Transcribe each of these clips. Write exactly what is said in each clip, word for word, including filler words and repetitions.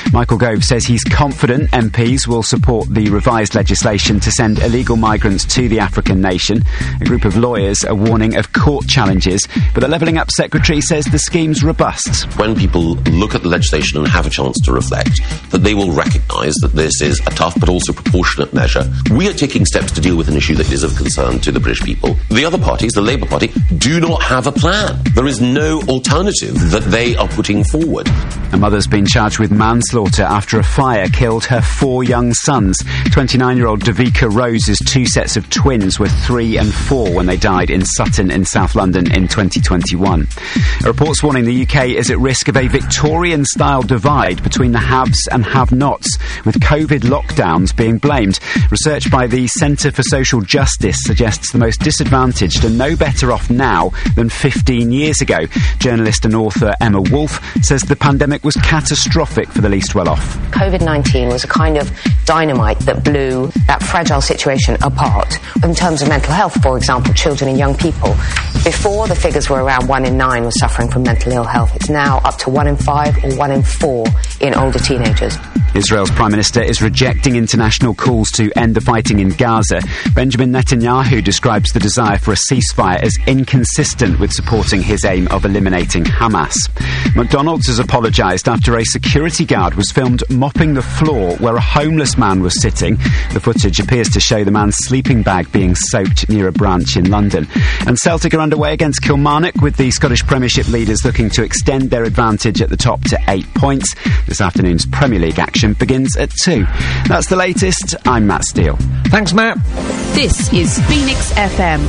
Michael Gove says he's confident M Ps will support the revised legislation to send illegal migrants to the African nation. A group of lawyers are warning of court challenges, but the Levelling Up Secretary says the scheme's robust. When people look at the legislation and have a chance to reflect, that they will recognise that this is a tough but also proportionate measure. We are taking steps to deal with an issue that is of concern to the British people. The other parties, the Labour Party, do not have a plan. There is no alternative that they are putting forward. A mother's been charged with manslaughter after a fire killed her four young sons. twenty-nine-year-old Davika Rose's two sets of twins were three and four when they died in Sutton in South London in twenty twenty-one. A report's warning the U K is at risk of a Victorian-style divide between the haves and have-nots, with COVID lockdowns being blamed. Research by the Centre for Social Justice suggests the most disadvantaged are no better off now than fifteen years ago. Journalist and author Emma Wolfe says the pandemic was catastrophic for the least well-off. COVID nineteen was a kind of dynamite that blew that fragile situation apart. In terms of mental health, for example, children and young people, before the figures were around one in nine was suffering from mental ill health. It's now up to one in five or one in four in older teenagers. Israel's Prime Minister is rejecting international calls to end the fighting in Gaza. Benjamin Netanyahu describes the desire for a ceasefire as inconsistent with supporting his aim of eliminating Hamas. McDonald's has apologised after a security guard was filmed mopping the floor where a homeless man was sitting. The footage appears to show the man's sleeping bag being soaked near a branch in London. And Celtic are underway against Kilmarnock, with the Scottish Premiership leaders looking to extend their advantage at the top to eight points. This afternoon's Premier League action begins at two. That's the latest. I'm Matt Steele. Thanks, Matt. This is Phoenix F M.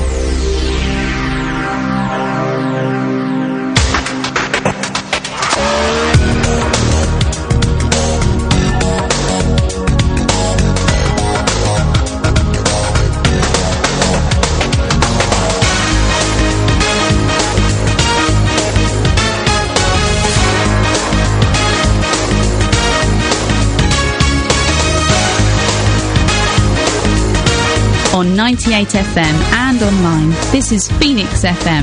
On ninety-eight F M and online, this is Phoenix F M.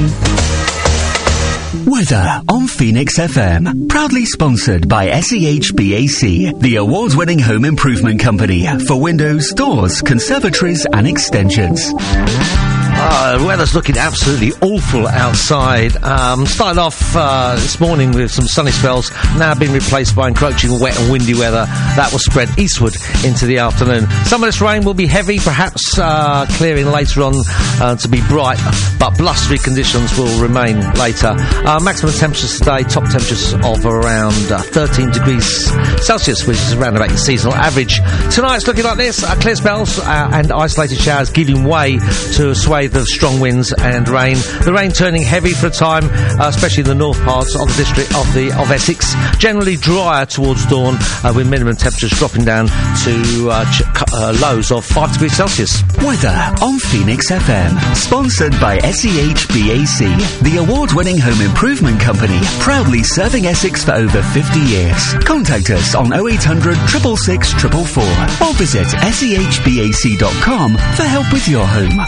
Weather on Phoenix F M. Proudly sponsored by S E H B A C, the award-winning home improvement company for windows, doors, conservatories and extensions. Uh, the weather's looking absolutely awful outside. Um, started off uh, this morning with some sunny spells, now been replaced by encroaching wet and windy weather that will spread eastward into the afternoon. Some of this rain will be heavy, perhaps uh, clearing later on uh, to be bright, but blustery conditions will remain later. Uh, maximum temperatures today, top temperatures of around uh, thirteen degrees Celsius, which is around about your seasonal average. Tonight's looking like this: uh, clear spells uh, and isolated showers giving way to a swathe of strong winds and rain. The rain turning heavy for a time, uh, especially in the north parts of the district of the of Essex. Generally drier towards dawn, uh, with minimum temperatures dropping down to uh, ch- uh, lows of five degrees Celsius. Weather on Phoenix F M, sponsored by S E H B A C, the award-winning home improvement company, proudly serving Essex for over fifty years. Contact us on oh eight hundred, six six six, four four four or visit S E H B A C dot com for help with your home.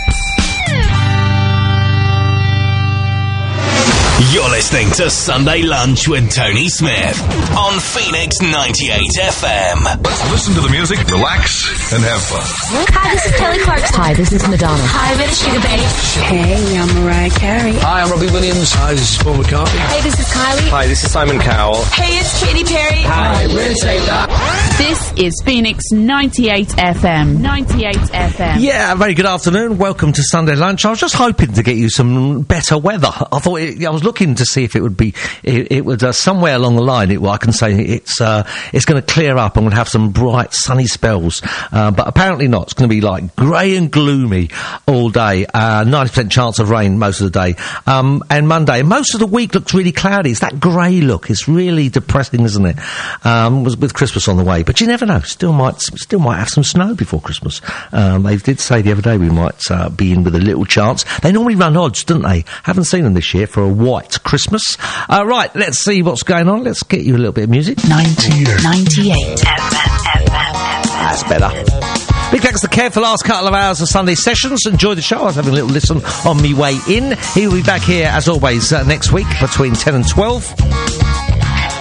You're listening to Sunday Lunch with Tony Smith on Phoenix ninety-eight F M. Let's listen to the music, relax, and have fun. Hi, this is Kelly Clarkson. Hi, this is Madonna. Hi, this is Sugar Babe. Hey, I'm Mariah Carey. Hi, I'm Robbie Williams. Hi, this is Paul McCartney. Hey, this is Kylie. Hi, this is Simon Cowell. Hey, it's Katy Perry. Hi, we're Taylor. This is Phoenix ninety-eight F M. ninety-eight F M. Yeah, very good afternoon. Welcome to Sunday Lunch. I was just hoping to get you some better weather. I thought it, I was looking to see if it would be, it, it would uh, somewhere along the line. It, well, I can say it's uh, it's going to clear up and we'll have some bright sunny spells, uh, but apparently not. It's going to be like grey and gloomy all day. Uh, ninety percent chance of rain most of the day, um, and Monday. Most of the week looks really cloudy. It's that grey look. It's really depressing, isn't it? Um, with, with Christmas on the way, but you never know. Still might still might have some snow before Christmas. Um, they did say the other day we might uh, be in with a little chance. They normally run odds, don't they? Haven't seen them this year for a white Christmas. Uh, right, let's see what's going on. Let's get you a little bit of music. ninety-eight. ninety-eight. That's better. Big thanks to Kev for the last couple of hours of Sunday sessions. Enjoy the show. I was having a little listen on me way in. He will be back here, as always, uh, next week between ten and twelve.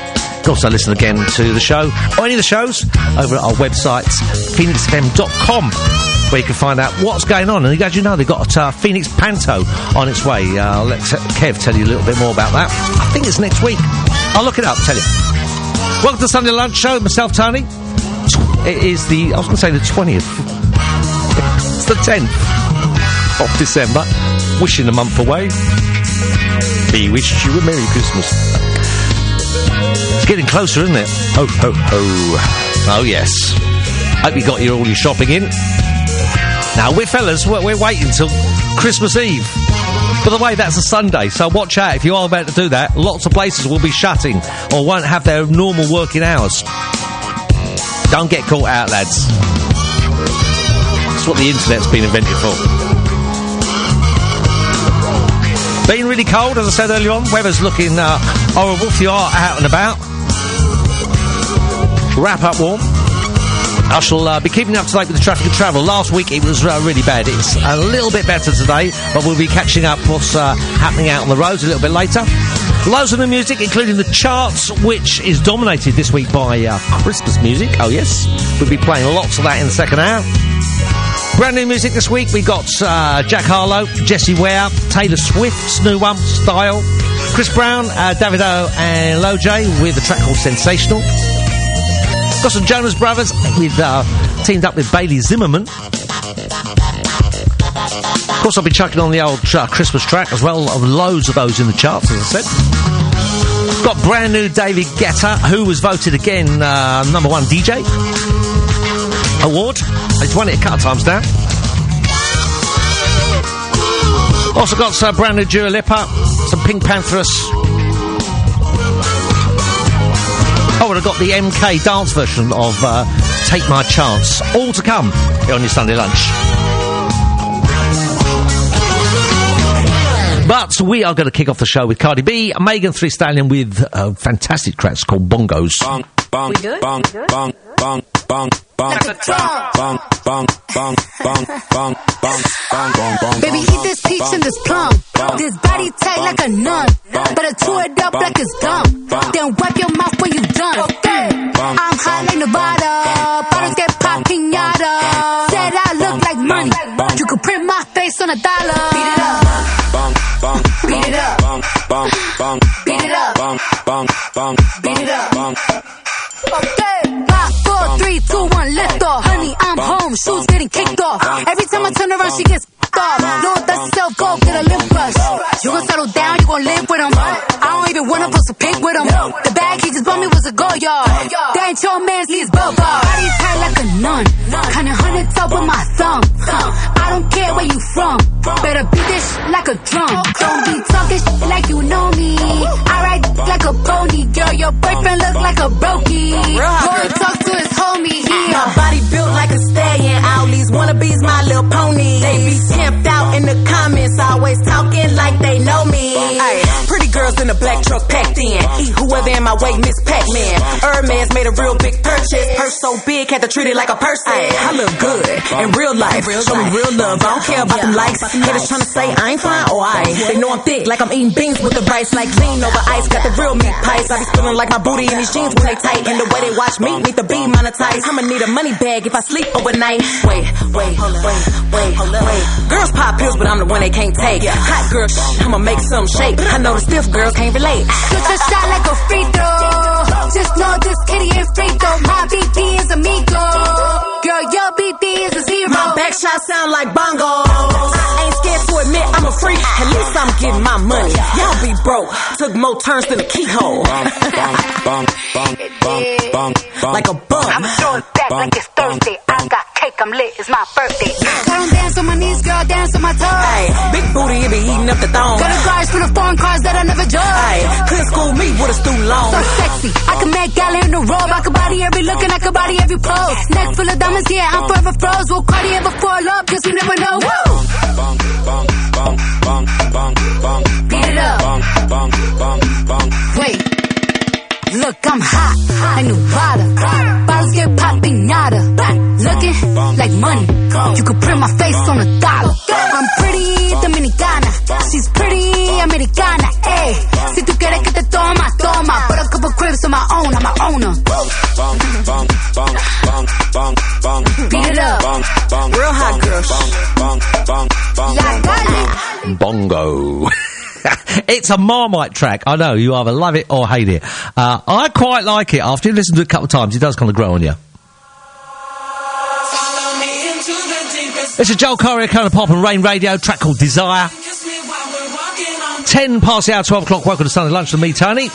can also listen again to the show, or any of the shows, over at our website, phoenix f m dot com, where you can find out what's going on. And as you know, they've got uh, Phoenix Panto on its way. Uh, I'll let Kev tell you a little bit more about that. I think it's next week. I'll look it up, tell you. Welcome to the Sunday Lunch Show, myself, Tony. It is the, I was going to say the twentieth. It's the tenth of December. Wishing a month away. We wish you a Merry Christmas. It's getting closer, isn't it? Ho, ho, ho. Oh, yes. Hope you got your, all your shopping in. Now, we're fellas, we're, we're waiting till Christmas Eve. By the way, that's a Sunday, so watch out if you are about to do that. Lots of places will be shutting or won't have their normal working hours. Don't get caught out, lads. That's what the internet's been invented for. Been really cold, as I said earlier on. Weather's looking uh, horrible if you are out and about. Wrap up warm. I shall uh, be keeping up to date with the traffic and travel. Last week it was uh, really bad. It's a little bit better today, but we'll be catching up what's uh, happening out on the roads a little bit later. Loads of new music, including the charts, which is dominated this week by uh, Christmas music. Oh yes, we'll be playing lots of that in the second hour. Brand new music this week. We got uh, Jack Harlow, Jessie Ware, Taylor Swift's new one, Style, Chris Brown, uh, Davido and Loj with a track called Sensational. Got some Jonas Brothers with uh, teamed up with Bailey Zimmerman. Of course, I'll be chucking on the old uh, Christmas track as well. Of loads of those in the charts, as I said. Got brand new David Guetta, who was voted again uh, number one D J award. He's won it a couple of times now. Also got some brand new Dua Lipa, some Pink Panthers. Oh, and I got the M K dance version of uh, Take My Chance. All to come here on your Sunday lunch. But we are going to kick off the show with Cardi B, Megan Thee Stallion with uh, fantastic tracks called Bongos. Bong, bong, We good? bong, We good? bong, bong, bong, bong, Like a drum. bong, bong, bong, bong, bong, bong, bong, bong, bong. Baby, eat this peach and this plum. This body tight like a nun. Better chew it up like it's gum. Then wipe your mouth when you done. I'm high like Nevada. Bottles get pop pinata. Said I look like money. You could print my face on a dollar. Beat it up. Beat it up. Beat it up. Beat it up. Okay. Five, four, three, two, one, lift off. Honey, I'm home. Shoes getting kicked off. Every time I turn around, she gets off. No, that's yourself. Go get a lip brush. You gon' settle down. You gon' live with him. I don't even wanna post a pic with him. The bag he just bought me was a go yard. That ain't your man's, he's bubba. Body tight like a nun. Kinda hundred top with my thumb. I don't care where you from. Better beat this shit like a drum. Don't be talking shit like you know me. I ride like a pony. Girl, your boyfriend look like a brokey. Boy, talk to his homie. He my body built like a stallion. All these wannabes, my little pony. They be camped out in the comments, always talking like they know me. Ay, pretty girls in a black truck packed in. Eat whoever in my way, Miss Pac-Man. Hermes made a real big purchase. Purse so big, had to treat it like a person. I look good in real life. Show me real love. I don't care about them likes. Haters trying to say I ain't fine or I ain't. They know I'm thick, like I'm eating beans with the rice. Like lean over ice, got the real meat pies. I be spilling like my booty in these jeans when they tight. And the way they watch me need to be monetized. I'ma need a money bag if I sleep overnight. Wait, wait, wait, wait, wait. Girls pop pills, but I'm the one they can't take. Hot girl, sh- I'ma make some shake. I know the stiff girls can't relate. Shoot a shot like a free throw. Just know this kitty ain't free throw. My B D is amigo. Girl, your B D is a zero. My back shot sound like bongos. I ain't scared to admit I'm a freak. At least I'm getting my money. Y'all be broke. Took more turns than a keyhole. Like a bum. I'm throwing back like it's Thursday. I got cake, I'm lit, it's my birthday. I don't dance on my knees, girl, dance on my toes. Ay, big booty, it be eating up the thong. Got a guards for the foreign cars that I never drove. Ay, couldn't school me with a student loan. So sexy, I can make galley in the robe. I can body every look and I can body every pose. Neck full of diamonds, yeah, I'm forever froze. Will Cardi ever fall up? Cause you never know. Woo! Beat it up. Wait. Look, I'm hot, like Nevada. Bottles get pop pinata. Looking like money. You could print my face on a dollar. I'm pretty dominicana. She's pretty americana. Ey, si tú quieres que te toma, toma. Put a couple cribs of my own. I'm bang, bang, bang, bang. Beat it up. Bang, bang, Real hot girl. bang, bang, bang, bang, bang. Bongo. It's a Marmite track. I know, you either love it or hate it. Uh, I quite like it. After you've listened to it a couple of times, it does kind of grow on you. It's a Joel Corey, kind of pop and rain radio track called Desire. Ten past the hour, twelve o'clock. Welcome to Sunday Lunch with me, Tony.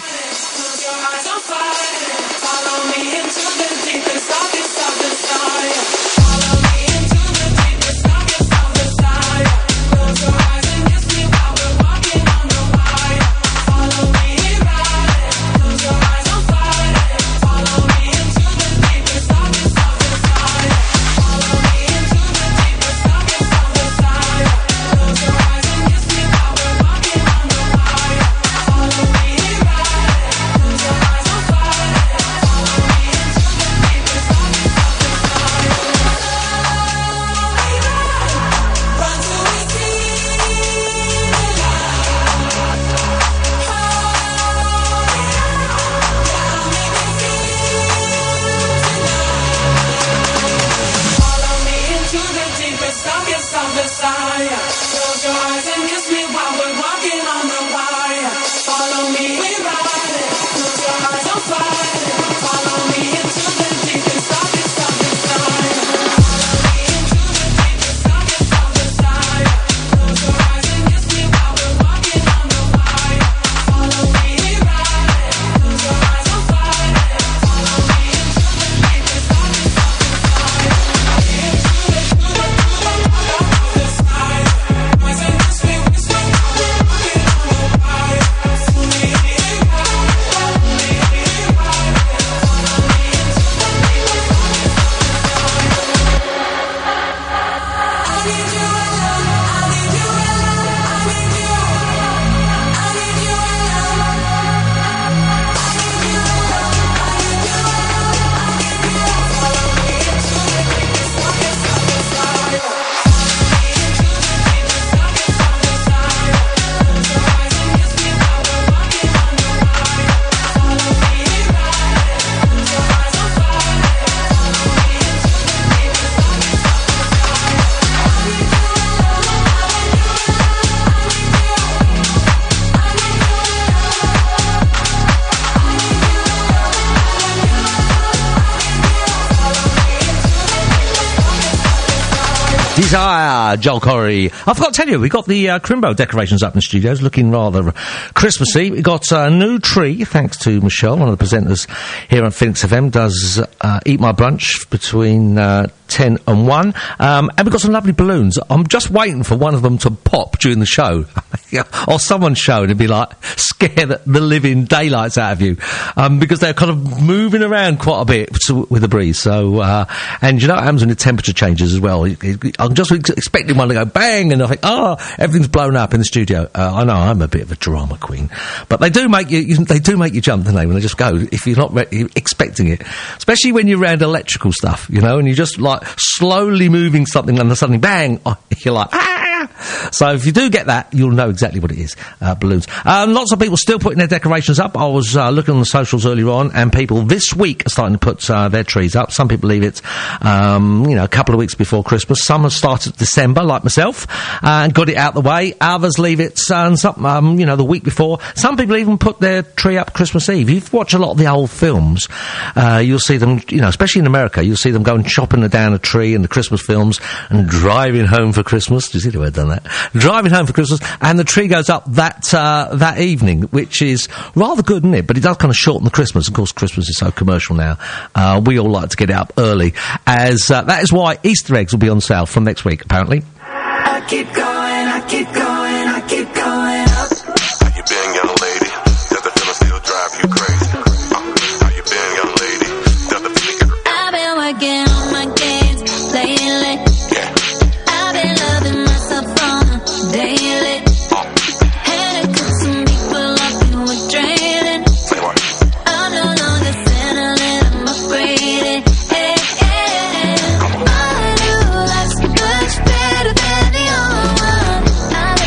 Desire, Joel Corey. I forgot to tell you, we got the uh, Crimbo decorations up in the studios, looking rather Christmassy. We got a new tree, thanks to Michelle, one of the presenters here on Phoenix F M, does uh, Eat My Brunch between uh, ten and one. Um, and we've got some lovely balloons. I'm just waiting for one of them to pop during the show. Or someone's show, and it'd be like, scare the, the living daylights out of you. Um, because they're kind of moving around quite a bit to, with the breeze. So, uh, and you know what happens when the temperature changes as well? It, it, I'm just ex- expecting one to go bang, and I think, oh, everything's blown up in the studio. Uh, I know, I'm a bit of a drama queen. But they do make you, you they do make you jump, don't they, when they just go, if you're not re- expecting it. Especially when you're around electrical stuff, you know, and you're just like slowly moving something, and then suddenly bang, oh, you're like, ah! So if you do get that, you'll know exactly what it is, uh, balloons. Um, lots of people still putting their decorations up. I was uh, looking on the socials earlier on, and people this week are starting to put uh, their trees up. Some people leave it, um, you know, a couple of weeks before Christmas. Some have started December, like myself, uh, and got it out the way. Others leave it, uh, some, um, you know, the week before. Some people even put their tree up Christmas Eve. If you've watched a lot of the old films, uh, you'll see them, you know, especially in America, you'll see them going chopping down a tree in the Christmas films and driving home for Christmas. Do you see the way I've done that? Driving home for Christmas, and the tree goes up that uh, that evening, which is rather good, isn't it? But it does kind of shorten the Christmas. Of course, Christmas is so commercial now. Uh, we all like to get it up early, as uh, that is why Easter eggs will be on sale from next week, apparently. I keep going, I keep going, I keep going up. How you been, young lady? Does the feeling still drive you crazy? Uh, how you been, young lady? Does the feeling get... I've been working on my games lately. Yeah. I've been loving myself on a daily. Uh. Had to cut some people off who were draining. Say what? I'm no longer settling, I'm upgraded. Hey, hey, hey. My new life's much better than the old one. I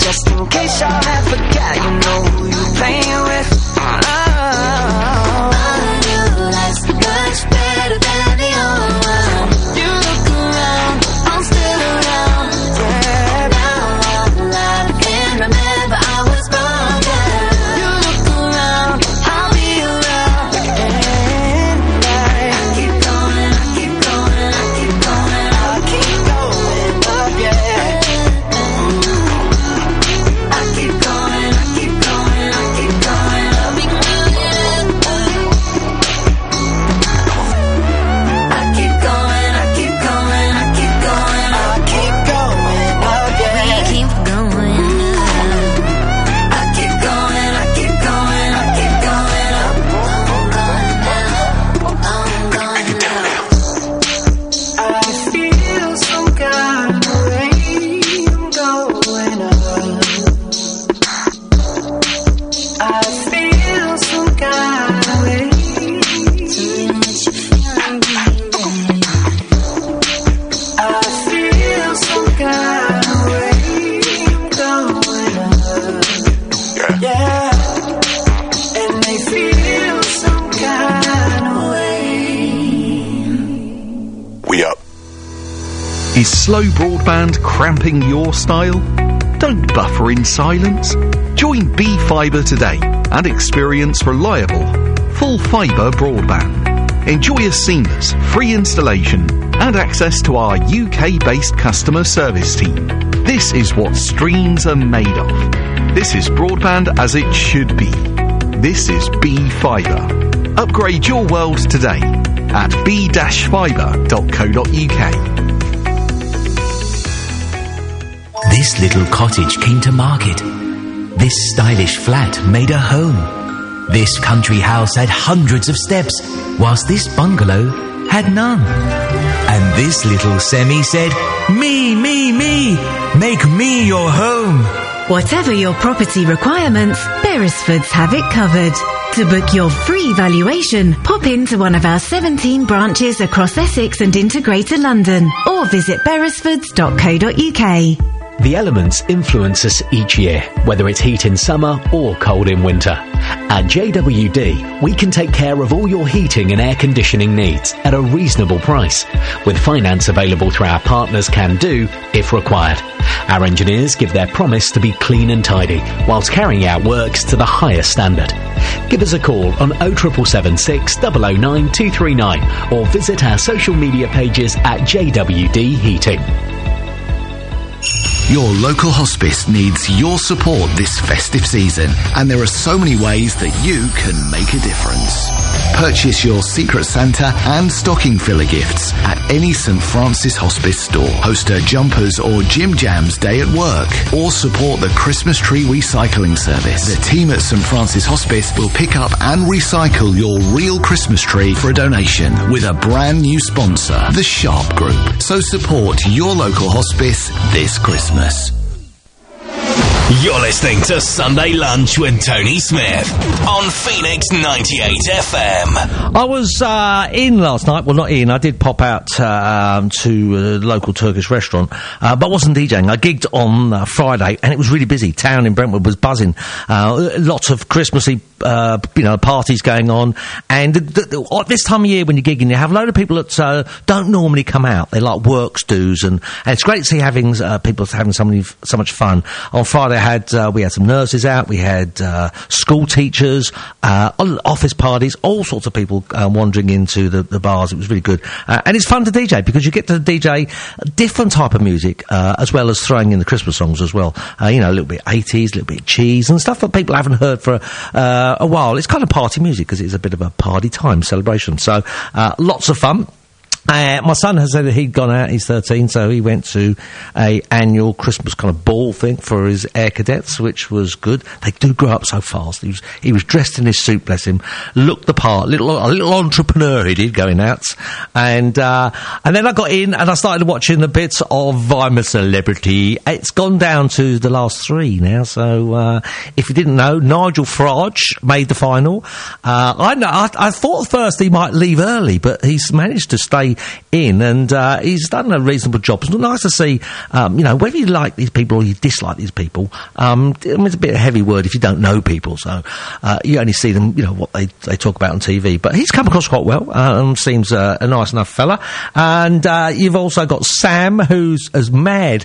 just in case y'all have forgot, you know who you playing with. Oh. Life's much better than the old one. You look around, I'm still around. Yeah, now I'm alive and remember I was born. Yeah. You look around, I'll be around. And I, I keep going, I keep going, I keep going, I keep going up, yeah. I keep going, I keep going, I keep going up, yeah. I keep going, I keep going, I keep going, I keep going up, yeah. We keep going up. I keep going, I keep going, I keep going up. I'm going up, I'm going up. I feel some kind of way. I'm going up. I feel some kind of way. Tell me what you feeling, baby. I feel some kind of way. I'm going up. Yeah. And they feel some kind of way. We up. Is slow broadband cramping your style? Don't buffer in silence. Join B Fibre today and experience reliable, full fibre broadband. Enjoy a seamless, free installation and access to our U K-based customer service team. This is what streams are made of. This is broadband as it should be. This is B Fibre. Upgrade your world today at b dash fibre dot co dot u k. This little cottage came to market. This stylish flat made a home. This country house had hundreds of steps, whilst this bungalow had none. And this little semi said, "Me, me, me, make me your home." Whatever your property requirements, Beresfords have it covered. To book your free valuation, pop into one of our seventeen branches across Essex and into Greater London, or visit beresfords dot co dot u k. The elements influence us each year, whether it's heat in summer or cold in winter. At J W D, we can take care of all your heating and air conditioning needs at a reasonable price, with finance available through our partners Can Do if required. Our engineers give their promise to be clean and tidy, whilst carrying out works to the highest standard. Give us a call on oh seven seven six, double oh nine, two three nine or visit our social media pages at J W D Heating. Your local hospice needs your support this festive season, and there are so many ways that you can make a difference. Purchase your Secret Santa and stocking filler gifts at any St Francis Hospice store. Host a Jumpers or Jim Jams day at work, or support the Christmas tree recycling service. The team at St Francis Hospice will pick up and recycle your real Christmas tree for a donation with a brand new sponsor, the Sharp Group. So support your local hospice this Christmas. You're listening to Sunday Lunch with Tony Smith on Phoenix ninety-eight F M. I was uh, in last night. Well, not in. I did pop out uh, um, to a local Turkish restaurant, uh, but wasn't DJing. I gigged on uh, Friday, and it was really busy. Town in Brentwood was buzzing. Uh, lots of Christmassy, uh, you know, parties going on. And th- th- th- at this time of year, when you're gigging, you have a load of people that uh, don't normally come out. They like works dues, and, and it's great to see having uh, people having so many, so much fun. On Friday, I had uh, we had some nurses out. We had uh, school teachers, uh, office parties, all sorts of people uh, wandering into the, the bars. It was really good, uh, and it's fun to D J because you get to D J a different type of music uh, as well as throwing in the Christmas songs as well. Uh, you know, a little bit eighties, a little bit cheese and stuff that people haven't heard for uh, a while. It's kind of party music because it's a bit of a party time celebration. So uh, lots of fun. Uh, my son has said that he'd gone out, he's thirteen, so he went to a annual Christmas kind of ball thing for his air cadets, which was good. They do grow up so fast. He was, he was dressed in his suit, bless him, looked the part, little, a little entrepreneur he did, going out. And, uh, and then I got in and I started watching the bits of I'm a Celebrity. It's gone down to the last three now, so, uh, if you didn't know, Nigel Farage made the final. Uh, I know, I, I thought at first he might leave early, but he's managed to stay in, and uh, he's done a reasonable job. It's nice to see, um, you know, whether you like these people or you dislike these people. Um, I mean, it's a bit of a heavy word if you don't know people, so uh, you only see them, you know, what they, they talk about on T V. But he's come across quite well. Um, seems uh, a nice enough fella. And uh, you've also got Sam, who's as mad,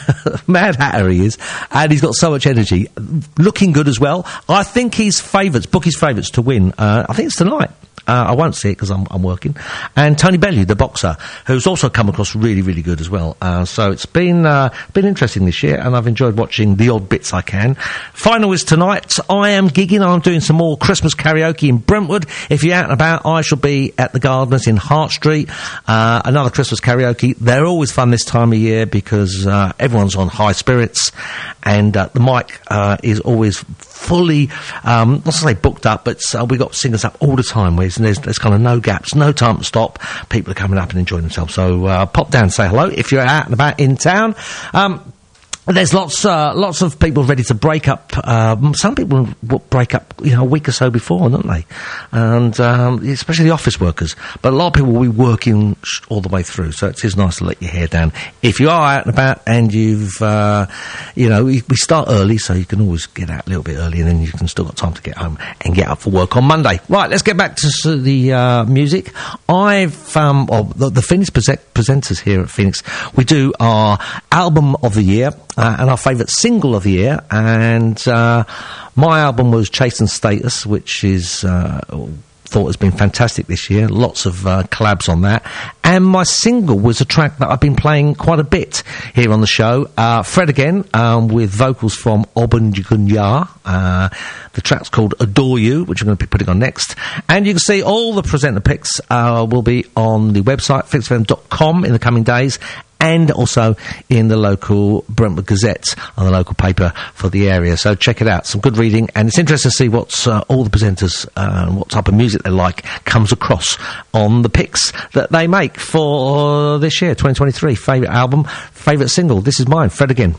mad hatter he is, and he's got so much energy. Looking good as well. I think his favourites, book his favourites to win. Uh, I think it's tonight. Uh, I won't see it because I'm, I'm working. And Tony Bellew, the boxer, who's also come across really, really good as well. Uh, so it's been uh, been interesting this year, and I've enjoyed watching the odd bits I can. Final is tonight. I am gigging. I'm doing some more Christmas karaoke in Brentwood. If you're out and about, I shall be at the Gardeners in Hart Street. Uh, another Christmas karaoke. They're always fun this time of year because uh, everyone's on high spirits, and uh, the mic uh, is always fully, um, not to say booked up, but uh, we've got singers up all the time. There's, there's, there's kind of no gaps, no time to stop. People are coming up and enjoying themselves. So uh, pop down and say hello if you're out and about in town. Um, There's lots, uh, lots of people ready to break up. Um, some people w- break up, you know, a week or so before, don't they? And um, especially the office workers. But a lot of people will be working sh- all the way through, so it is nice to let your hair down. If you are out and about and you've, uh, you know, we, we start early, so you can always get out a little bit early, and then you can still got time to get home and get up for work on Monday. Right, let's get back to s- the uh, music. I've, um, well, the, the Phoenix pre- presenters here at Phoenix, we do our album of the year. Uh, and our favourite single of the year, and uh, my album was Chasing Status, which is uh, thought has been fantastic this year. Lots of uh, collabs on that, and my single was a track that I've been playing quite a bit here on the show. Uh, Fred Again, um, with vocals from Obanjugunya. Uh, the track's called Adore You, which I'm going to be putting on next. And you can see all the presenter picks uh, will be on the website fix f m dot com in the coming days, and also in the local Brentwood Gazette, on the local paper for the area. So check it out. Some good reading, and it's interesting to see what's uh, all the presenters uh, and what type of music they like comes across on the picks that they make for this year, twenty twenty-three. Favourite album, favourite single. This is mine, Fred Again.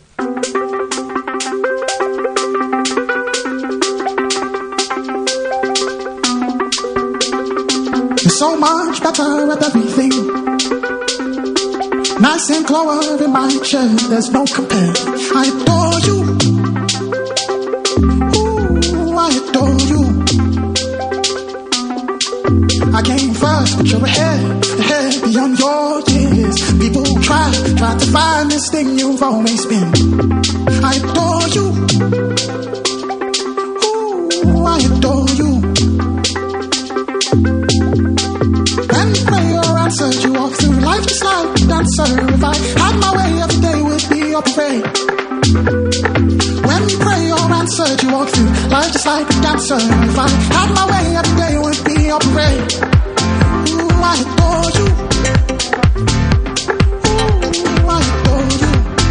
You're so much better at everything. Nice and clover in my chair, there's no compare. I adore you. Ooh, I adore you. I came first, but you're ahead, ahead beyond your years. People try, try to find this thing you've always been. I adore you. Ooh, I adore you. And pray your answer, you walk through life just like a dancer. If I had my way, every day would be your parade. When you pray your answer, you walk through life just like a dancer. If I had my way, every day would be your parade. Ooh, I adore you. Ooh, I adore you.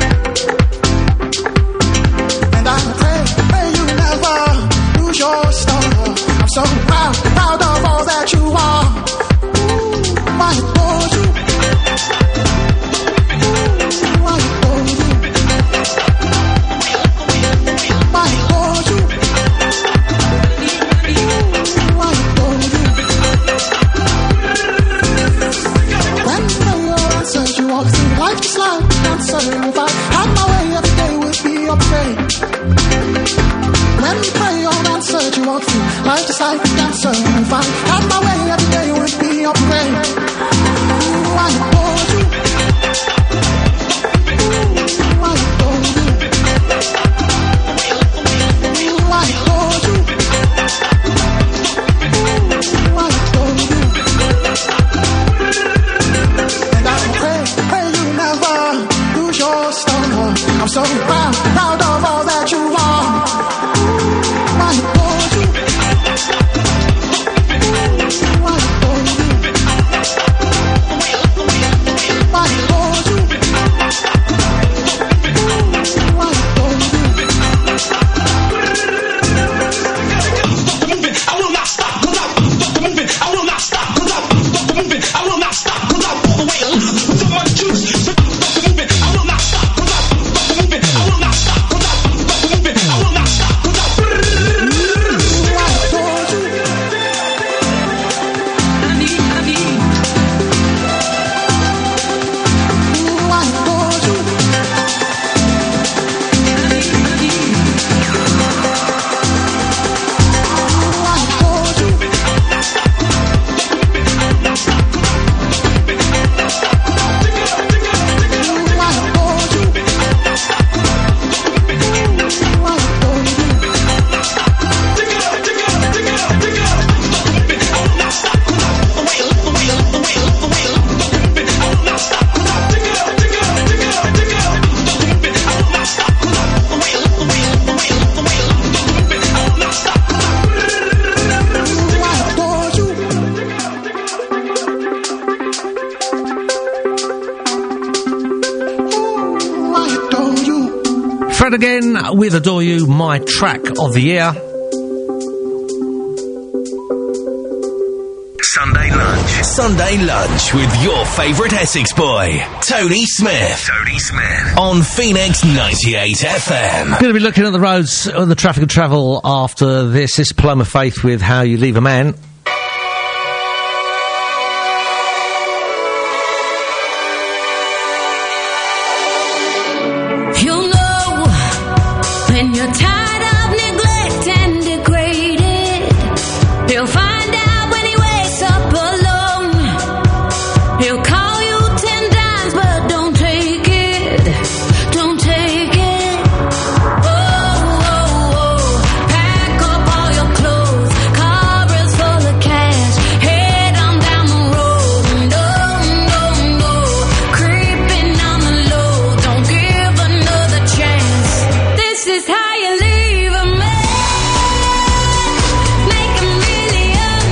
And I pray, pray you never lose your star. I'm so proud, proud of all that you are. I adore you. Ooh, I adore you. I adore you. Ooh, I adore you. When you know your answers, you walk through life just like a dancer. If I had my way, every day would be your parade. When you pray your answers, you walk through life just like a dancer. If I had my way, every day would be your parade. I adore you. Ooh, I adore you. Ooh, I adore you. Ooh, I adore you. And I pray, pray you never lose your star. I'm so proud, proud of all that you are. Ooh, I adore you. Ooh, then with Adore You, my track of the year. Sunday lunch. Sunday lunch with your favourite Essex boy, Tony Smith. Tony Smith. On Phoenix ninety-eight F M. Going to be looking at the roads, uh, the traffic and travel after this. This Paloma Faith with How You Leave a Man. You know, when you're tired of neglect and degraded, you'll find out when he wakes up alone. He'll call you ten times, but don't take it. Don't take it. Oh, oh, oh. Pack up all your clothes, covers full of cash. Head on down the road. No, no, no. Creeping on the low. Don't give another chance. This is how you leave a man. Make him really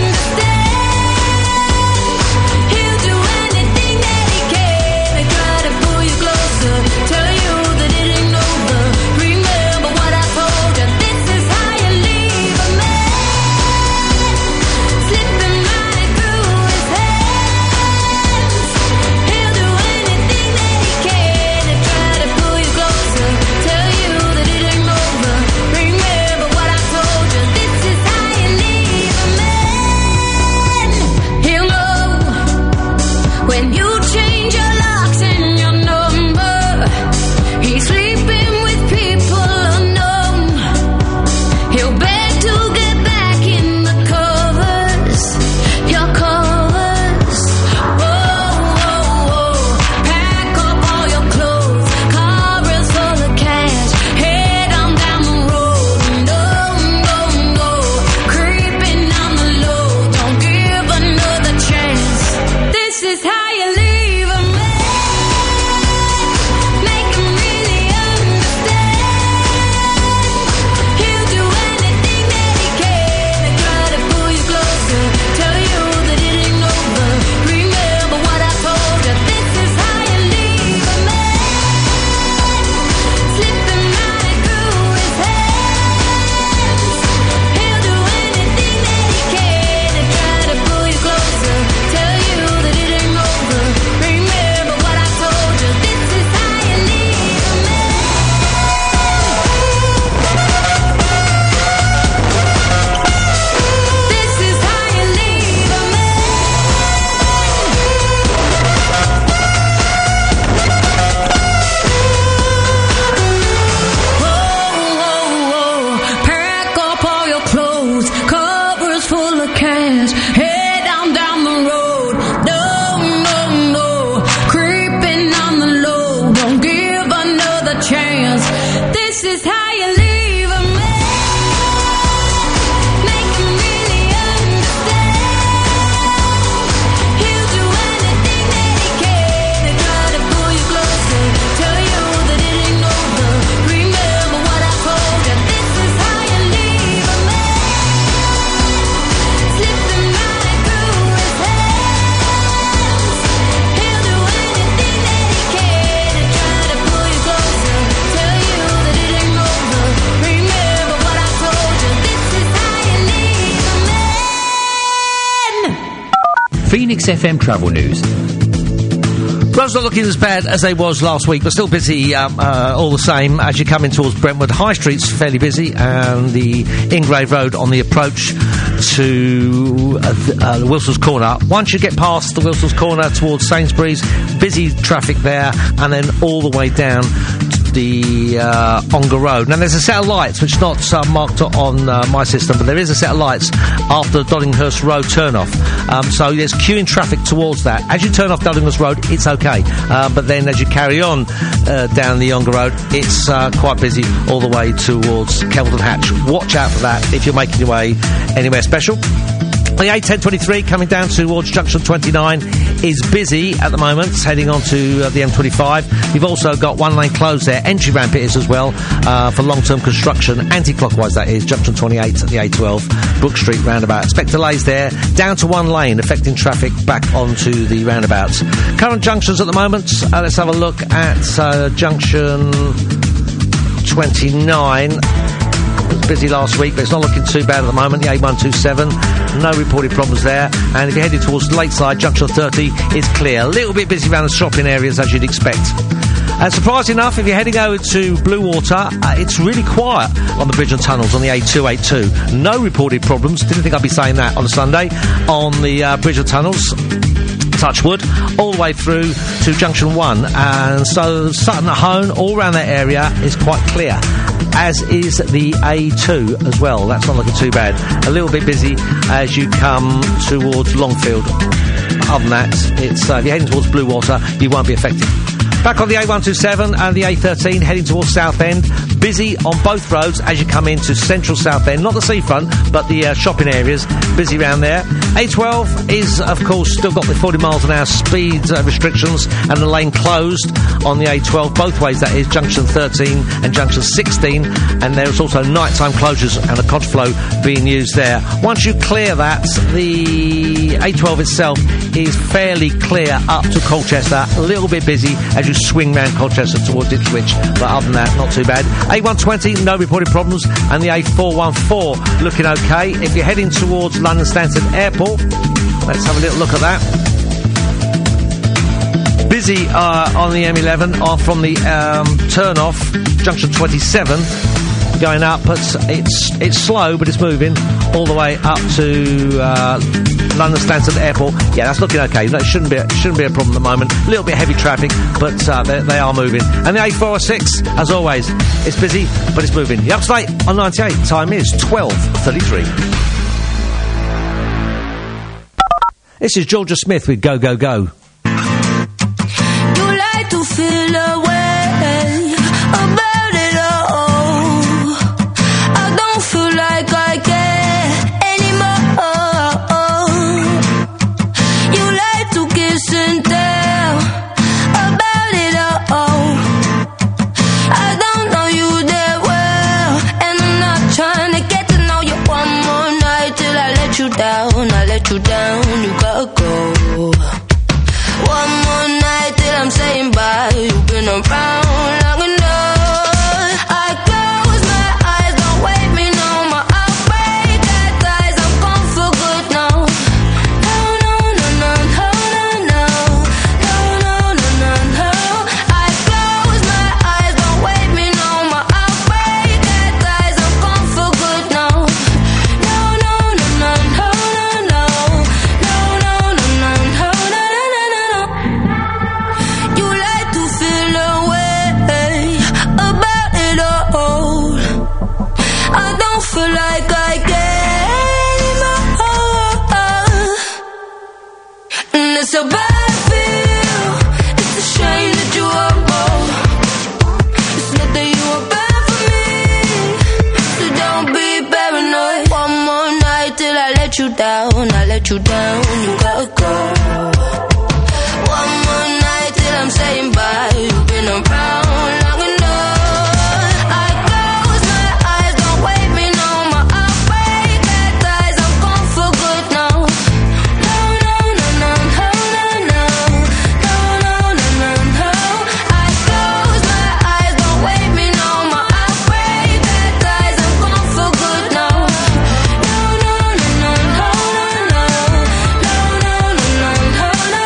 understand. He'll do anything that he can to try to pull you closer. Tell you that it ain't over. Remember what I told you. This is how you leave a man. Slipping right through his hands. He'll do anything that he can to try to pull you closer. Tell you that it ain't over. Remember what I told you. This is how you leave a man. He'll know when you change your locks and your number. He's sleeping with people unknown. He'll beg to get back in the covers, your covers. Oh, oh, oh. Pack up all your clothes, covers full of cash. Head on down the road. No, no, no. Creeping on the low. Don't give another chance. This is how you leave a man. Make him really understand. He'll do anything that he can to try to pull you closer. Tell you that it ain't over. Remember what I told you. This is how you leave a man. Slipping right through his hands. He'll do anything that he can to try to pull you closer. Tell you that it ain't over. Remember what I told you. This is how you leave a man. This is how you leave a man. Oh, oh, oh. Pack up all your clothes, covers full of cash. Head on down the road. No, no, no. Creeping on the low. Don't give another chance. This is how you leave a man. Make him really understand. He'll do anything that he can to try to pull you closer. Tell you that it ain't over. Remember what I told you. This is how you leave a man. Slipping right through his hands. He'll do anything that he can to try to pull you closer. Tell you that it ain't over. Remember what I told you. This is how you leave a man. Phoenix F M Travel News. Roads not looking as bad as they was last week, but still busy um, uh, all the same. As you come in towards Brentwood, High Street's fairly busy, and the Ingrave Road on the approach to uh, the, uh, the Wilson's Corner. Once you get past the Wilson's Corner towards Sainsbury's, busy traffic there, and then all the way down to the uh, Ongar Road. Now, there's a set of lights, which is not uh, marked on uh, my system, but there is a set of lights after the Doddinghurst Road turn-off. Um, so there's queuing traffic towards that. As you turn off Doddinghurst Road, it's okay. Uh, but then as you carry on uh, down the Ongar Road, it's uh, quite busy all the way towards Kelvedon Hatch. Watch out for that if you're making your way anywhere special. The A ten twenty-three coming down towards Junction twenty-nine is busy at the moment, heading on to uh, the M twenty-five. You've also got one lane closed there. Entry ramp it is as well uh, for long-term construction. Anti-clockwise, that is. Junction twenty-eight at the A twelve, Brook Street roundabout. Expect delays there, down to one lane, affecting traffic back onto the roundabouts. Current junctions at the moment, uh, let's have a look at uh, Junction twenty-nine. It was busy last week, but it's not looking too bad at the moment. The A one twenty-seven, no reported problems there. And if you're headed towards Lakeside, junction thirty is clear. A little bit busy around the shopping areas, as you'd expect. And surprising enough, if you're heading over to Bluewater, uh, it's really quiet on the bridge and tunnels on the A two eighty-two. No reported problems. Didn't think I'd be saying that on a Sunday. On the uh, bridge and tunnels, touch wood, all the way through to junction one. And so Sutton at Hone, all around that area, is quite clear. As is the A two as well. That's not looking too bad. A little bit busy as you come towards Longfield. Other than that, it's, uh, if you're heading towards Bluewater, you won't be affected. Back on the A one twenty-seven and the A thirteen, heading towards Southend. Busy on both roads as you come into central Southend. Not the seafront, but the uh, shopping areas. Busy around there. A twelve is, of course, still got the forty miles an hour speed uh, restrictions and the lane closed on the A twelve. Both ways, that is, junction thirteen and junction sixteen. And there's also nighttime closures and a contraflow being used there. Once you clear that, the A twelve itself is fairly clear up to Colchester. A little bit busy as you swing round Colchester towards Ipswich, but other than that, not too bad. A one twenty, no reported problems, and the A four fourteen looking okay. If you're heading towards London Stansted Airport, let's have a little look at that. Busy uh, on the M eleven, off from the um, turn-off, junction twenty-seven, going up, but it's it's slow, but it's moving all the way up to uh, London Stansted Airport. Yeah, that's looking okay. That shouldn't be a, shouldn't be a problem at the moment. A little bit heavy traffic, but uh, they, they are moving. And the A four oh six, as always, it's busy, but it's moving. The up-to-date on ninety-eight. Time is twelve thirty-three. This is Georgia Smith with Go Go Go. You like to feel away about it all. I don't feel like I care anymore. You like to kiss and tell about it all. I don't know you that well, and I'm not trying to get to know you one more night till I let you down. I let you down, you gotta go. One more night till I'm saying bye. You've been around long enough. I close my eyes, don't wake me no more. I'll break that ties, I'm gone for good now. No, no, no, no, no, no, no, no, no, no, no. I close my eyes, don't wake me no more. I'll break that ties, I'm gone for good now. No, no, no, no, no, no, no, no, no, no, no, no, no, no, no. You like to feel away about it all. I don't feel like I care anymore. And it's a bad feel. It's a shame that you are more. It's not that you are bad for me, so don't be paranoid. One more night till I let you down. I let you down, you gotta go. One more night till I'm saying bye. You've been around long enough. I close my eyes, don't wake me no more. I'll break that ties, I'm gone for good now. No, no, no, no, no, no, no, no, no, no, no. I close my eyes, don't wake me no more. I'll break that ties, I'm gone for good now. No, no, no, no, no, no, no, no, no, no, no, no, no.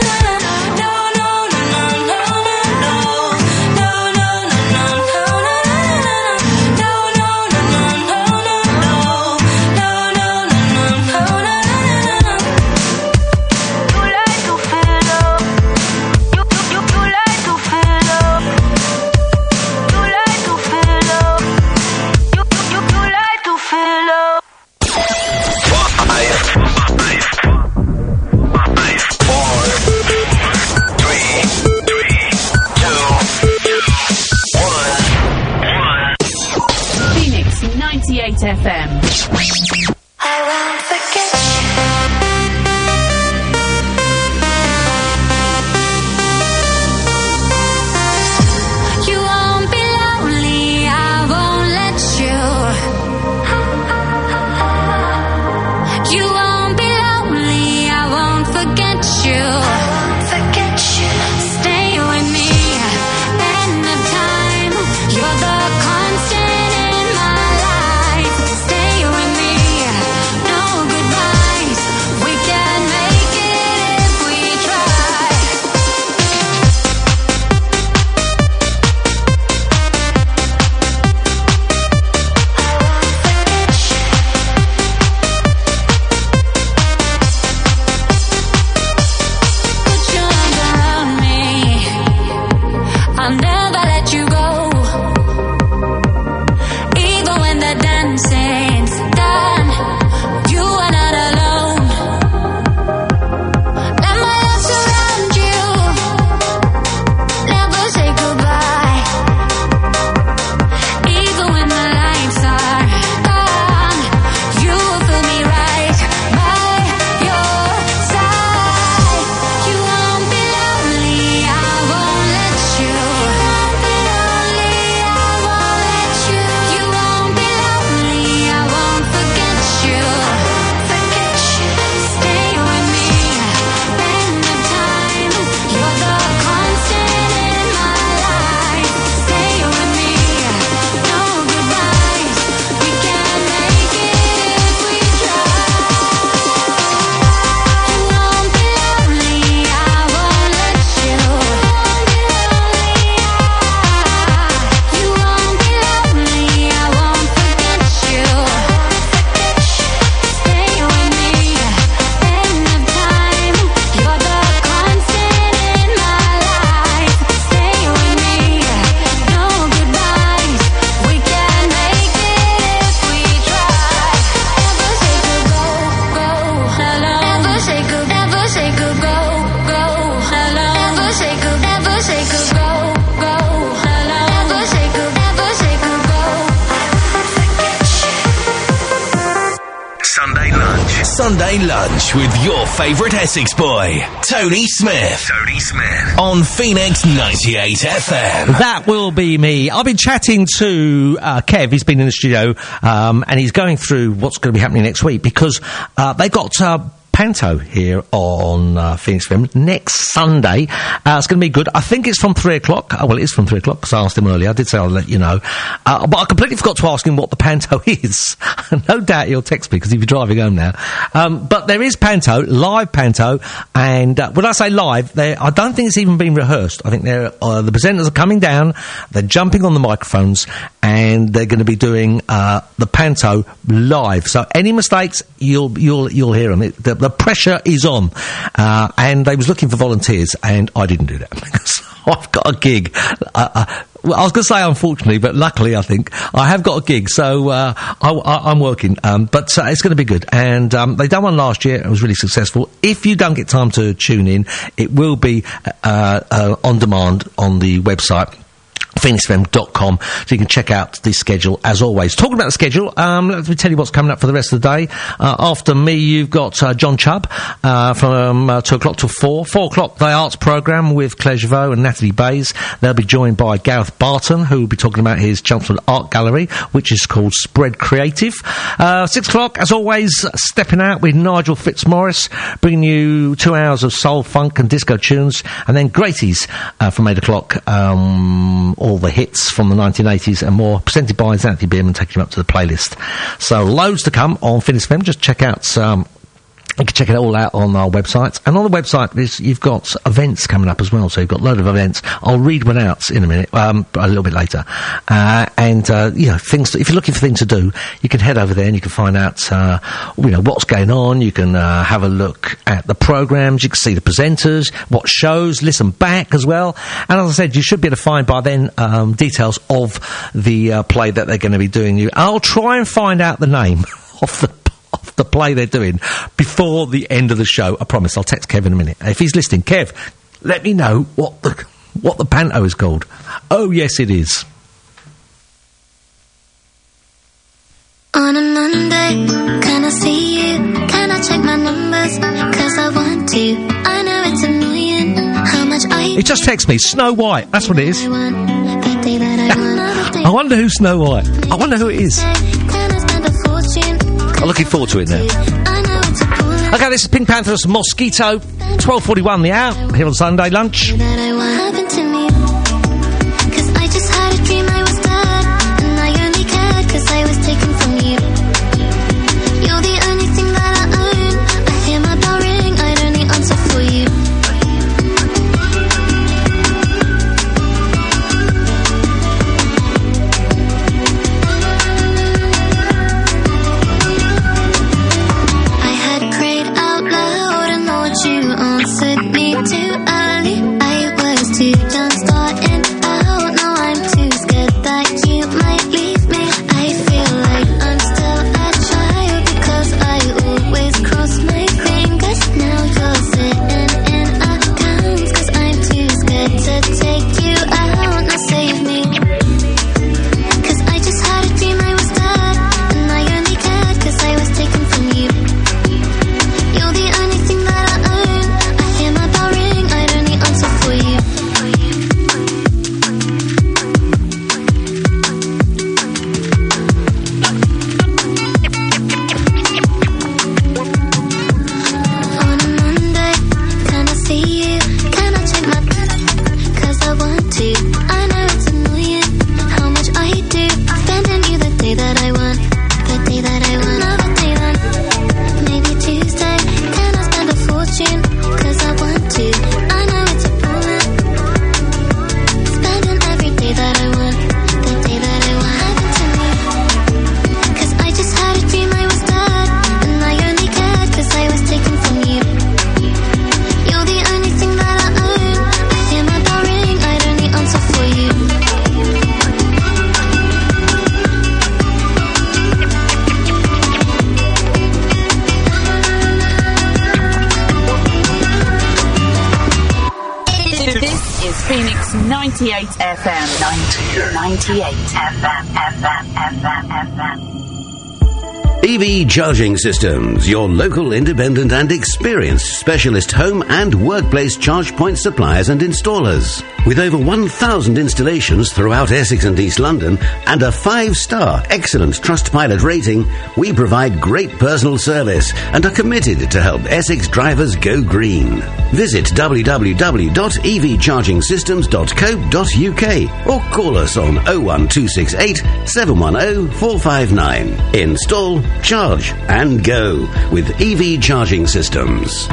Phoenix ninety-eight F M. I won't forget you. You won't be lonely, I won't let you. You won't be lonely, I won't forget you. I won't forget you. Stay with me, end of time. You're the Sunday lunch with your favourite Essex boy, Tony Smith. Tony Smith. On Phoenix ninety-eight F M. That will be me. I've been chatting to uh, Kev. He's been in the studio, um, and he's going through what's going to be happening next week because uh, they got... Uh, Panto here on uh, Phoenix F M next Sunday. Uh, it's going to be good. I think it's from three o'clock. Oh, well, it is from three o'clock because I asked him earlier. I did say I'll let you know. Uh, but I completely forgot to ask him what the Panto is. No doubt he'll text me because he'll be driving home now. Um, but there is Panto, live Panto, and uh, when I say live, they, I don't think it's even been rehearsed. I think they're, uh, the presenters are coming down, they're jumping on the microphones, and they're going to be doing uh, the Panto live. So any mistakes, you'll you'll you'll hear them. It, the, the pressure is on, uh, and they was looking for volunteers, and I didn't do that because I've got a gig. Uh, uh, well, I was going to say unfortunately, but luckily I think I have got a gig, so uh, I, I, I'm working. Um, but uh, it's going to be good, and um, they done one last year. It was really successful. If you don't get time to tune in, it will be uh, uh, on demand on the website. phoenix f m dot com, so you can check out the schedule as always. Talking about the schedule, um, let me tell you what's coming up for the rest of the day. Uh, after me, you've got uh, John Chubb uh, from uh, two o'clock till four. four o'clock, the arts programme with Claire Javot and Natalie Bays. They'll be joined by Gareth Barton, who will be talking about his Chelmsford Art Gallery, which is called Spread Creative. Uh, six o'clock, as always, stepping out with Nigel Fitzmaurice, bringing you two hours of soul, funk and disco tunes, and then Gracie's uh, from eight o'clock, um, all the hits from the nineteen eighties and more, presented by Anthony Beerman, taking you up to the playlist. So loads to come on Phoenix F M. Just check out um, you can check it all out on our website. And on the website, is, you've got events coming up as well. So you've got a load of events. I'll read one out in a minute, um, a little bit later. Uh, and, uh, you know, things, to, if you're looking for things to do, you can head over there and you can find out, uh, you know, what's going on. You can, uh, have a look at the programs. You can see the presenters, what shows, listen back as well. And as I said, you should be able to find by then, um, details of the, uh, play that they're going to be doing. You, I'll try and find out the name of the Of the play they're doing before the end of the show. I promise. I'll text Kev in a minute. If he's listening, Kev, let me know what the what the panto is called. Oh, yes, it is. On a Monday, can I see you? Can I check my numbers? Cause I want to. I know it's annoying how much I... It just texts me, Snow White. That's what it is. I wonder who Snow White. I wonder who it is. I'm looking forward to it now. Okay, this is Pink Panther's Mosquito. twelve forty-one the hour, here on Sunday Lunch. ninety-eight F M. ninety-eight F M. F M. F M. F M. E V Charging Systems, your local independent and experienced specialist home and workplace charge point suppliers and installers. With over one thousand installations throughout Essex and East London and a five-star excellent Trustpilot rating, we provide great personal service and are committed to help Essex drivers go green. Visit w w w dot e v charging systems dot co dot u k or call us on oh one two six eight, seven one oh, four five nine. Install, charge and go with E V Charging Systems.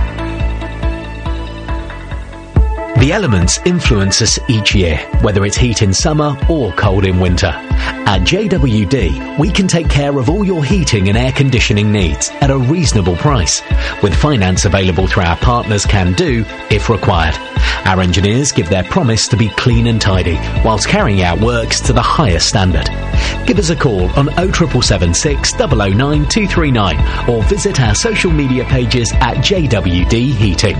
The elements influence us each year, whether it's heat in summer or cold in winter. At J W D, we can take care of all your heating and air conditioning needs at a reasonable price, with finance available through our partners Can Do if required. Our engineers give their promise to be clean and tidy, whilst carrying out works to the highest standard. Give us a call on oh seven seven six, oh oh nine, two three nine or visit our social media pages at J W D Heating.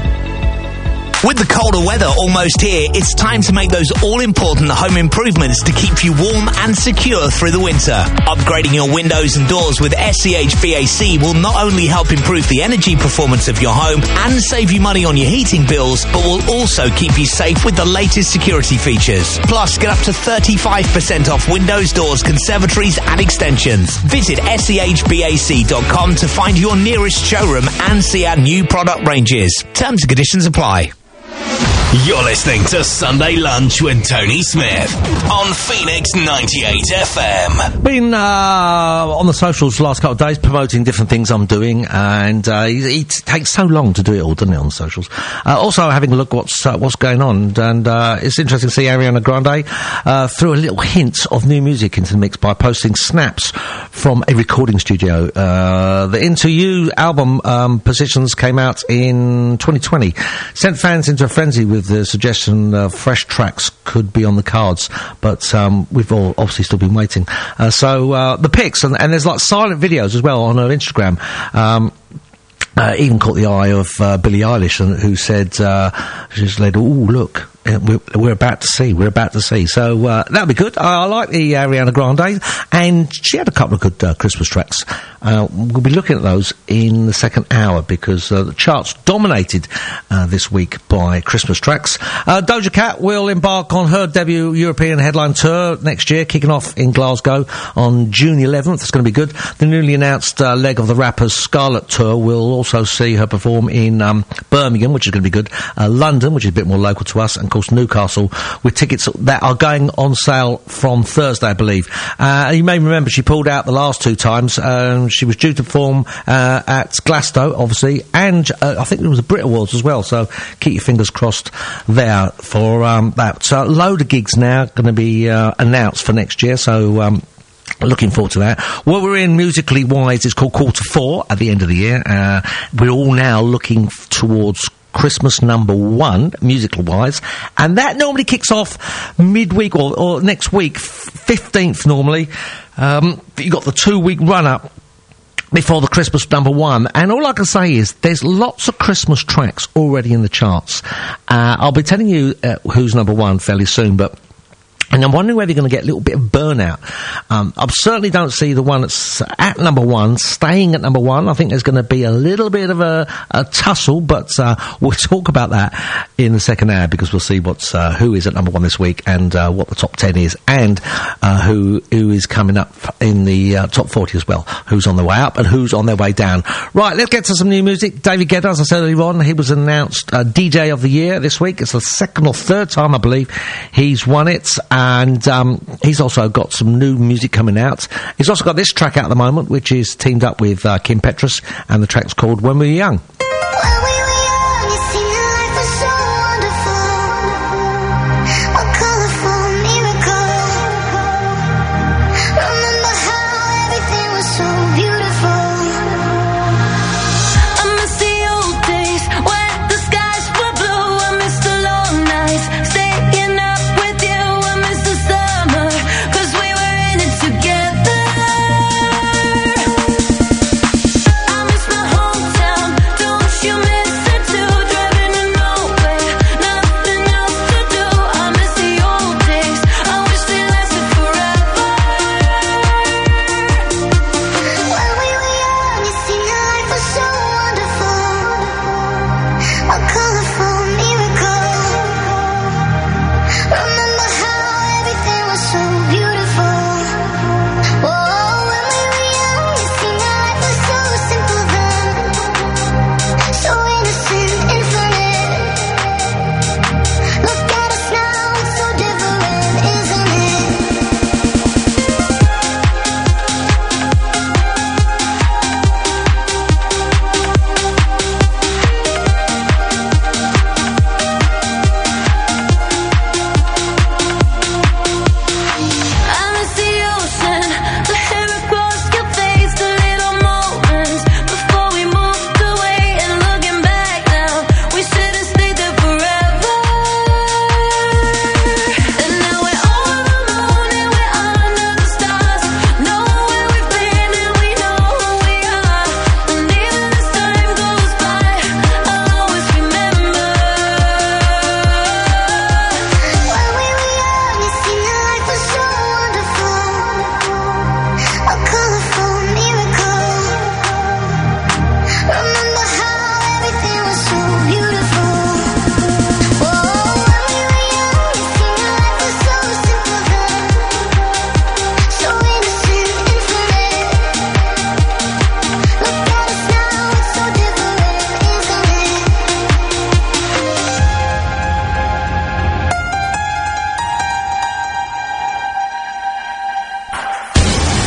With the colder weather almost here, it's time to make those all-important home improvements to keep you warm and secure through the winter. Upgrading your windows and doors with S C H B A C will not only help improve the energy performance of your home and save you money on your heating bills, but will also keep you safe with the latest security features. Plus, get up to thirty-five percent off windows, doors, conservatories and extensions. Visit S C H B A C dot com to find your nearest showroom and see our new product ranges. Terms and conditions apply. You're listening to Sunday Lunch with Tony Smith on Phoenix ninety-eight F M. Been uh, on the socials the last couple of days promoting different things I'm doing, and uh, it, it takes so long to do it all, doesn't it, on the socials? Uh, also having a look what's uh, what's going on, and uh, it's interesting to see Ariana Grande uh, threw a little hint of new music into the mix by posting snaps from a recording studio. Uh, the Into You album um, Positions came out in twenty twenty, sent fans into a frenzy with the suggestion uh, fresh tracks could be on the cards, but um, we've all obviously still been waiting. Uh, so uh, the pics, and, and there's like silent videos as well on her Instagram. Um, Uh, even caught the eye of uh, Billie Eilish, and, who said, uh, she's led, oh, look, uh, we're, we're about to see, we're about to see. So uh, that'll be good. I, I like the Ariana Grande, and she had a couple of good uh, Christmas tracks. Uh, we'll be looking at those in the second hour, because uh, the charts dominated uh, this week by Christmas tracks. Uh, Doja Cat will embark on her debut European headline tour next year, kicking off in Glasgow on June eleventh. It's going to be good. The newly announced uh, leg of the rapper's Scarlet Tour will also see her perform in um, Birmingham, which is going to be good, uh, London, which is a bit more local to us, and of course Newcastle, with tickets that are going on sale from Thursday, I believe. Uh, you may remember she pulled out the last two times. Um, she was due to perform uh, at Glasgow, obviously, and uh, I think there was a Brit Awards as well, so keep your fingers crossed there for um, that. So a load of gigs now going to be uh, announced for next year, so um, looking forward to that. What we're in musically wise is called Quarter Four at the end of the year. Uh, we're all now looking f- towards Christmas number one, musical wise, and that normally kicks off midweek or, or next week, fifteenth normally. Um, you got the two week run up before the Christmas number one, and all I can say is there's lots of Christmas tracks already in the charts. Uh, I'll be telling you uh, who's number one fairly soon, but and I'm wondering whether you're going to get a little bit of burnout. Um, I certainly don't see the one that's at number one staying at number one. I think there's going to be a little bit of a, a tussle, but uh, we'll talk about that in the second hour, because we'll see what's uh, who is at number one this week, and uh, what the top ten is, and uh, who who is coming up in the uh, top forty as well, who's on their way up and who's on their way down. Right, let's get to some new music. David Guetta, as I said earlier on, he was announced uh, D J of the Year this week. It's the second or third time, I believe, he's won it. And um, he's also got some new music coming out. He's also got this track out at the moment, which is teamed up with uh, Kim Petras, and the track's called When We Were Young. You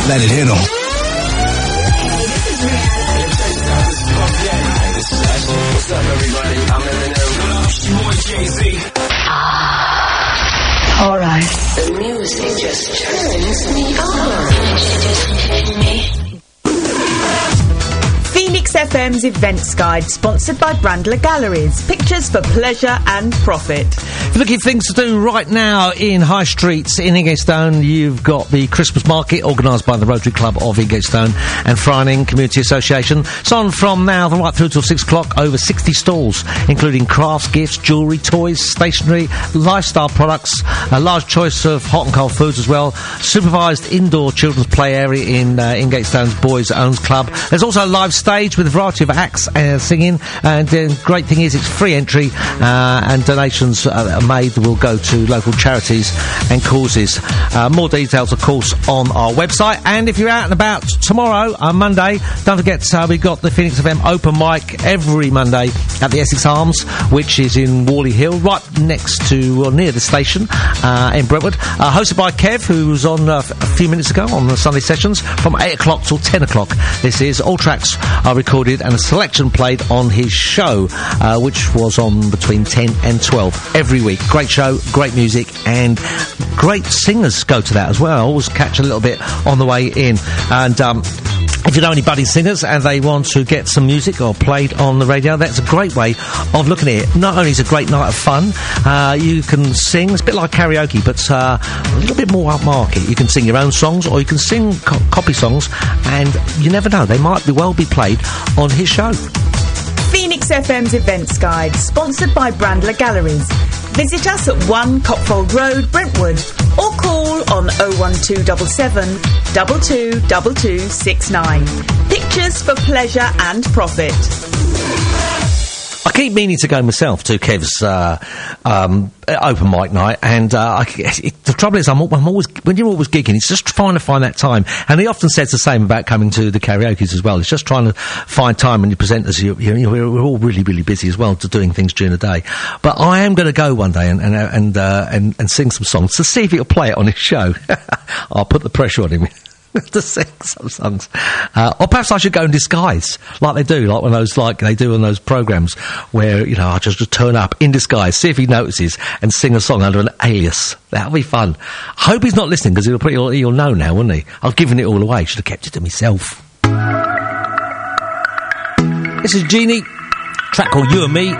Let it hit 'em. What's up, everybody? I'm Eminem. It's your boy Jay-Z. Ah. All right. The music just turns me on. Just hit me. Phoenix F M's Events Guide, sponsored by Brandler Galleries. Pictures for pleasure and profit. If you're looking for things to do right now in High Streets in Ingatestone, you've got the Christmas Market, organised by the Rotary Club of Ingatestone and Frying Community Association. It's on from now right through till six o'clock. Over sixty stalls, including crafts, gifts, jewellery, toys, stationery, lifestyle products, a large choice of hot and cold foods as well. Supervised indoor children's play area in uh, Ingatestone's Boys Owns Club. There's also a live stage with a variety of acts uh, singing, and the uh, great thing is it's free entry, uh, and donations uh, made will go to local charities and causes. Uh, more details, of course, on our website. And if you're out and about tomorrow, on Monday, don't forget uh, we've got the Phoenix F M open mic every Monday at the Essex Arms, which is in Worley Hill, right next to, or near the station uh, in Brentwood. Uh, hosted by Kev, who was on uh, a few minutes ago on the Sunday sessions from eight o'clock till ten o'clock. This is, all tracks are recorded and a selection played on his show, uh, which was on between ten and twelve every week. Great show, great music, and great singers go to that as well. I always catch a little bit on the way in. And um, if you know any budding singers and they want to get some music or played on the radio, that's a great way of looking at it. Not only is it a great night of fun, uh, you can sing, it's a bit like karaoke, but uh, a little bit more upmarket. You can sing your own songs, or you can sing co- copy songs, and you never know, they might be well be played on his show. Phoenix F M's Events Guide, sponsored by Brandler Galleries. Visit us at one Copfold Road, Brentwood, or call on oh one two seven seven, two two two two six nine. Pictures for pleasure and profit. I keep meaning to go myself to Kev's uh, um, open mic night, and uh, I, it, the trouble is, I'm, I'm always when you're always gigging, it's just trying to find that time. And he often says the same about coming to the karaoke's as well. It's just trying to find time, and your presenters, you, you know, we're, we're all really, really busy as well to doing things during the day. But I am going to go one day and and and, uh, and and sing some songs to see if he'll play it on his show. I'll put the pressure on him. To sing some songs, uh, or perhaps I should go in disguise, like they do, like when those, like they do on those programs where you know I just, just turn up in disguise, see if he notices, and sing a song under an alias. That'll be fun. I hope he's not listening, because he'll pretty he'll, he'll know now, wouldn't he? I've given it all away. Should have kept it to myself. This is Genie, track called You and Me.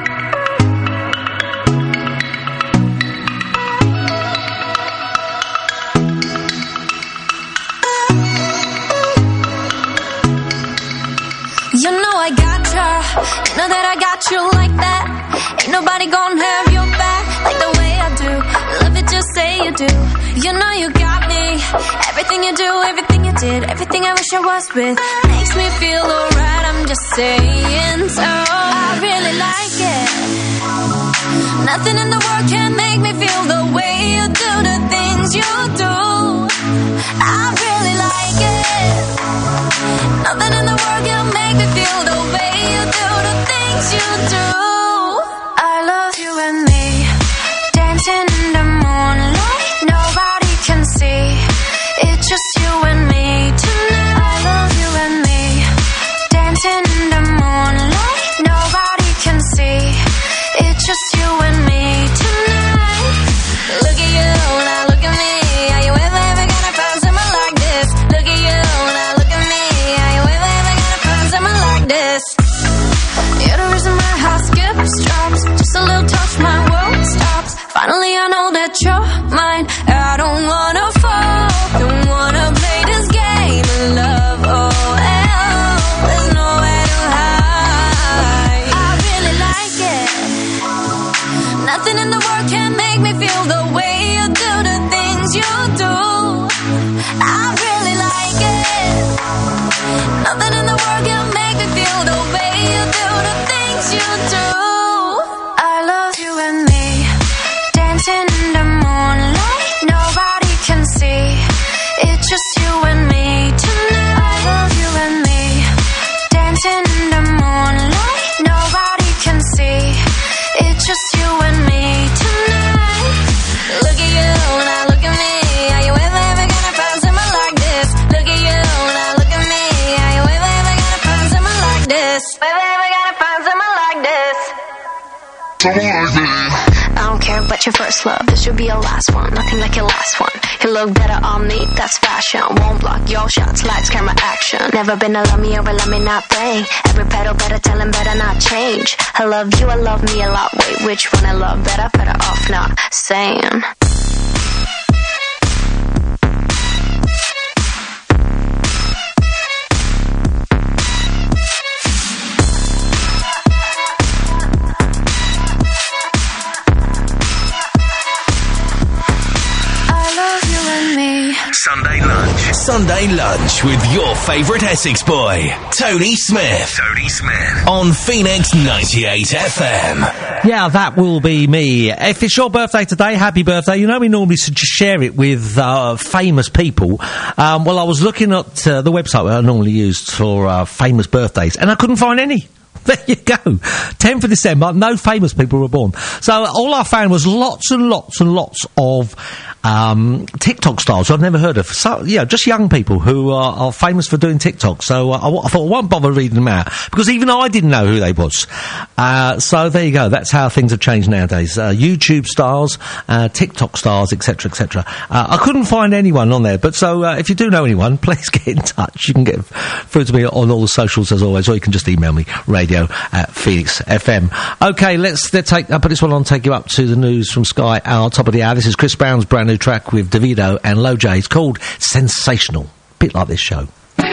You know I got ya, you know that I got you like that. Ain't nobody gonna have your back like the way I do. Love it, just say you do. You know you got me. Everything you do, everything you did, everything I wish I was with makes me feel alright, I'm just saying so. I really like it. Nothing in the world can make me feel the way you do the things you do. I really like it. Nothing in the world can make me feel the way you do the things you do. I love you and me, dancing in the moonlight, nobody can see. It's just you and me tonight. I love you and me, dancing in the moonlight, nobody can see. It's just you and me tonight. Look at you, now look at me. Are you ever, ever gonna find someone like this? I don't care about your first love, this should be your last one. Nothing like your last one. You look better on me, that's fashion. Won't block your shots, lights, camera, action. Never been a love me or a let me not play. Every pedal better tell him better not change. I love you, I love me a lot. Wait, which one I love better? Better off not saying. Sunday lunch. Sunday lunch with your favourite Essex boy, Tony Smith. Tony Smith. On Phoenix ninety-eight F M. Yeah, that will be me. If it's your birthday today, happy birthday. You know we normally should just share it with uh, famous people. Um, well, I was looking at uh, the website that I normally use for uh, famous birthdays, and I couldn't find any. There you go. tenth of December, no famous people were born. So all I found was lots and lots and lots of um, TikTok stars I've never heard of. So, yeah, just young people who are, are famous for doing TikTok. So uh, I, I thought I won't bother reading them out, because even I didn't know who they was. Uh, so there you go. That's how things have changed nowadays. Uh, YouTube stars, uh, TikTok stars, et cetera, et cetera. Uh, I couldn't find anyone on there. But so uh, if you do know anyone, please get in touch. You can get through to me on all the socials as always, or you can just email me, radio at Phoenix F M. Okay, let's, let's take, I'll put this one on, take you up to the news from Sky, our top of the hour. This is Chris Brown's brand new track with Davido and Low J. It's called Sensational. Bit like this show.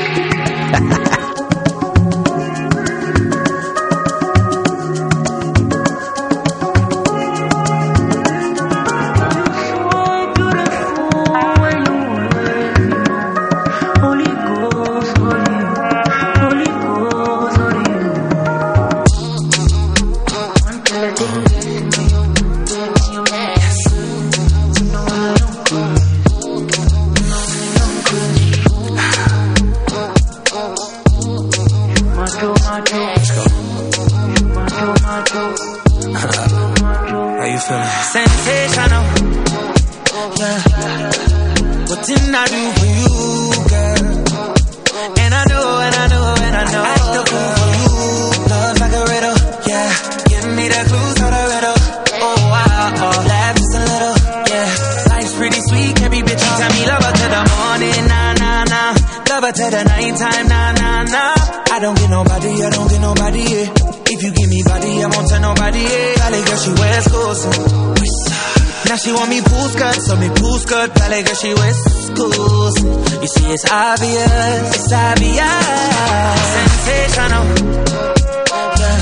Sensational, yeah. What didn't I do for you, girl? And I know, and I know, and I know. Act the fool for you. Love like a riddle, yeah. Give me the clues to the riddle. Oh, wow, oh. Laugh just a little, yeah. Life's pretty sweet, can't be bitchy. Tell me love her to the morning, nah, nah, nah. Love her to the nighttime, nah, nah, nah. I don't get nobody, I don't get nobody, yeah. If you give me body, I won't tell nobody, yeah. Valley girl, she wears clothes. Now she want me pool skirt, so me pool skirt. Valley girl, she wears schools. You see, it's obvious, it's obvious. Sensational, yeah.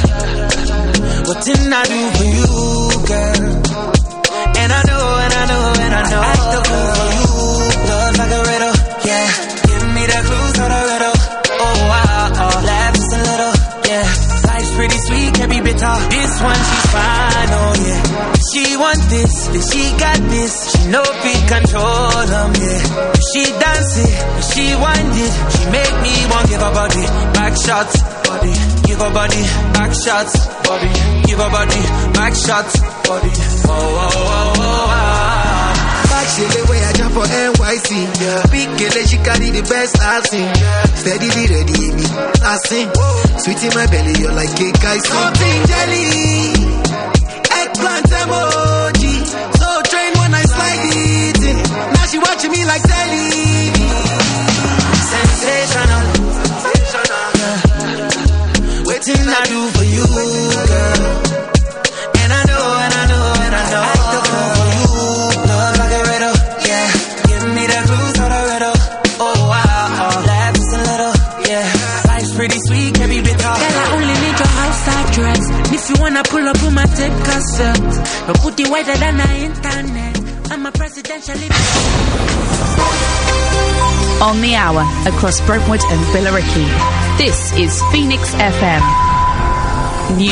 What didn't I do for you, girl? And I know, and I know, and I know. Act the fool for you. Love like a riddle, yeah. Give me the clues to the riddle. Oh, wow, oh. Laugh just a little, yeah. Life's pretty sweet, can't be bitter. This one, she's fine, oh, yeah. She want this, then she got this. She know we control them, yeah. She dance it, she wind it. She make me want give her body back shots, body. Give her body back shots, body. Give her body back shots, body. Oh, oh, oh, oh, oh. Back she the way I jump for N Y C, yeah. Big girl, she carry the best I've seen, yeah. Steady, ready, me, I sing. Sweet in my belly, you're like cake, I sing. Something jelly. Eggplant emoji, so train when I slide it in. Now she watching me like telly. Sensational, yeah. Waiting I do for you, girl. And I know, and I know, and I know. Act the fool for you. Love like a riddle, yeah. Give me the clues to the riddle. Oh wow, oh. Laugh just a little, yeah. Life's pretty sweet, can't be bitter. Girl, I only need your house address. If you wanna pull up, we might take cassette. But put it wider than the internet. I'm a presidential. On the hour, across Brentwood and Billericay. This is Phoenix F M.